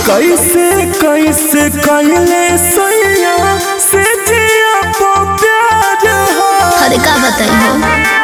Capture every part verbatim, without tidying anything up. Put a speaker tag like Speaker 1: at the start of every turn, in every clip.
Speaker 1: कैसे कैसे कैले सैया से जिया पो प्यार हो।
Speaker 2: अरे का बताई हो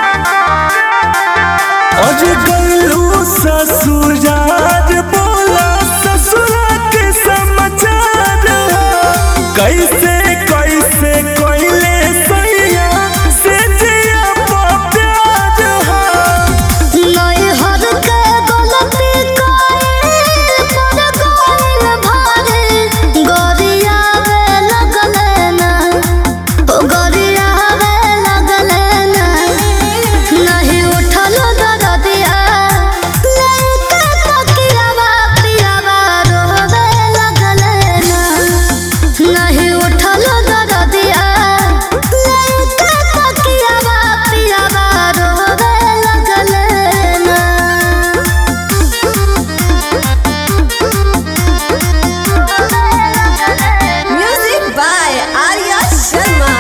Speaker 1: आज गलू ससुराल बोला ससुरा के समाचार हो। कैसे कैसे कैले सैया से जिया पो प्यार हो।
Speaker 2: नई हर के गलती कोई पर कोई भारे गोरिया वे लगले ना ओ गोरिया वे लगले ना नहीं उठल दरदिया लेके तकियावा पियावा रोवे लगले ना नहीं उठल दरदिया लेके तकियावा पियावा रोवे लगले ना।
Speaker 3: Music by Arya Sharma.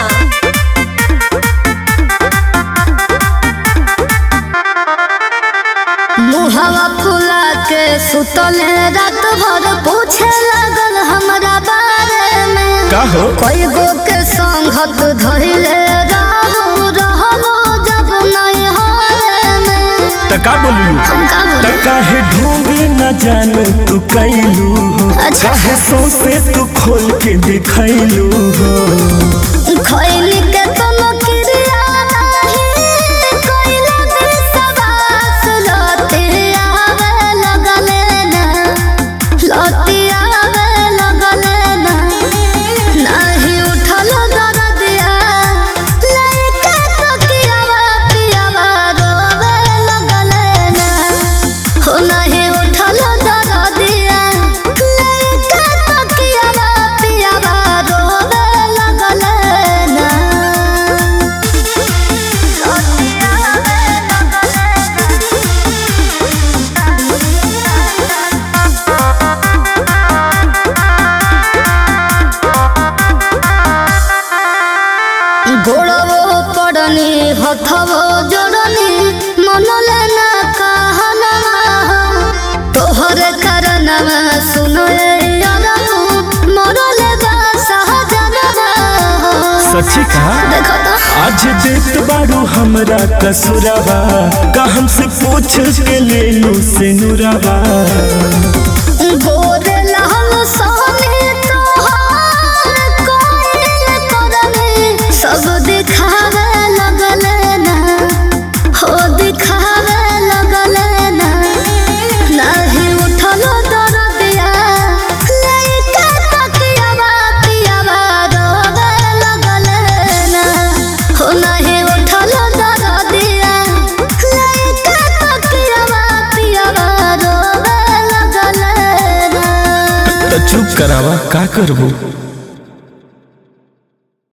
Speaker 2: मुहवा फुला के सुतले रात भर पूछे लगल हमरा बारे में
Speaker 1: का हो
Speaker 2: कोई गो के संगत धइले रहू रहलो जब नहीं हारे में।
Speaker 1: टका बोलू
Speaker 2: हम का बोले
Speaker 1: टका है ढूंढे न जानू तू कैलू हो।
Speaker 2: अच्छा।
Speaker 1: चाहे सौंसे तू खोल के दिखैलू हो।
Speaker 2: खैली के तनो क्रिया नहीं कोइला विश्वास लते आवे लगले ना लते आवे लगले ना नहीं उठल दरदिया लेके तकियावा पियावा रोवे लगले ना हो नहीं उठल दरदिया लेके तकियावा पियावा रोवे लगले ना। गोड़वो पड़नी हथवो जोड़नी मनले ना कहना तोहरे करनवा सुनो यारनु मरले बा सहजनवा।
Speaker 1: सच्ची कहा
Speaker 2: देखो तो
Speaker 1: आज देत बारू हमरा कसुरवा का हमसे पूछ के ले लू से नुरवा।
Speaker 2: गोरे लहल सोने तोहार कोइल करनी सब दिखावे लगले ना हो दिखावे लगले ना नहीं उठल दरदिया लेके तकियावा पियावा रोवे लगले ना हो नहीं उठल दरदिया लेके तकियावा पियावा रोवे लगले ना।
Speaker 1: तो चुप करावा का करबू।